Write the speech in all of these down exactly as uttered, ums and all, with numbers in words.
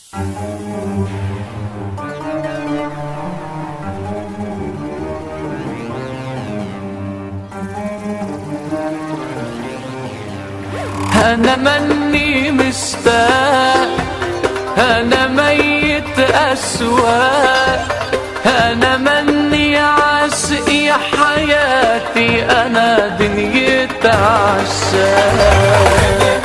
أنا مني مشتاق، أنا ميت أشواق، أنا مني عاشق يا حياتي، أنا دنيا عشاق.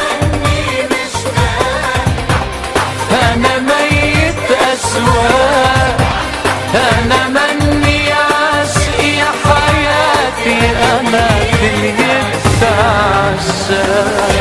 أنا ميت أشواق، أنا مني عاشق يا حياتي، أنا دنيا عشاق.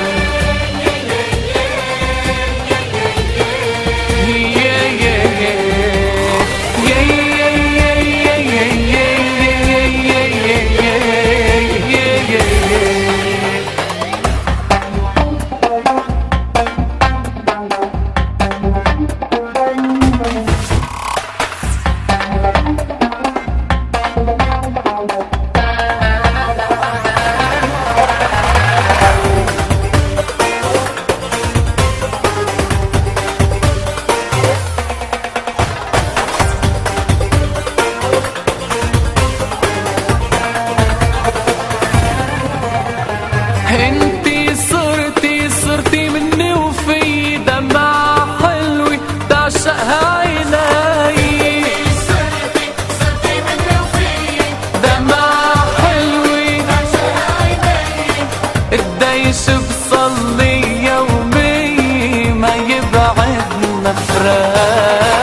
انتي صرتي صرتي مني وفي دمعة حلوة تعشقها عيناي، صرتي صرتي مني وفي دمعة حلوة تعشقها عيناي، قديش بصلي يومي ما يبعدنا فراق.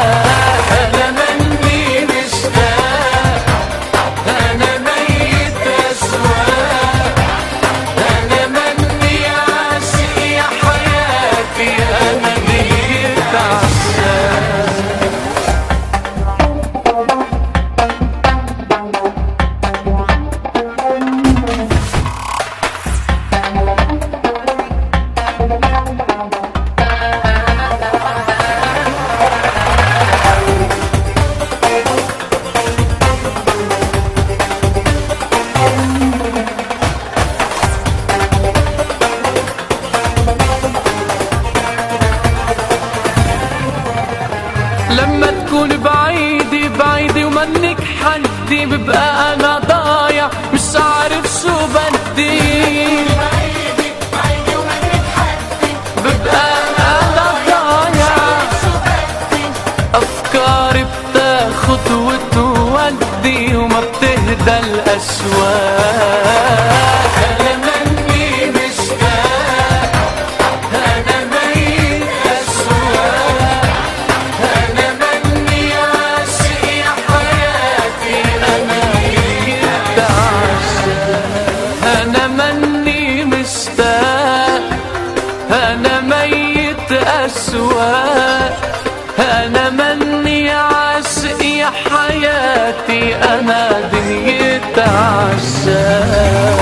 لما تكون بعيدي بعيدي ومنك حدي، ببقى انا ضايع مش عارف شو بدي، بعيدي بعيدي ومنك حدي، ببقى انا ضايع شو بدي، افكاري بتاخد وتودي وما بتهدى الاشواق. أنا ميت أشواق، أنا مني عاشق يا حياتي، أنا دنيا عشاق.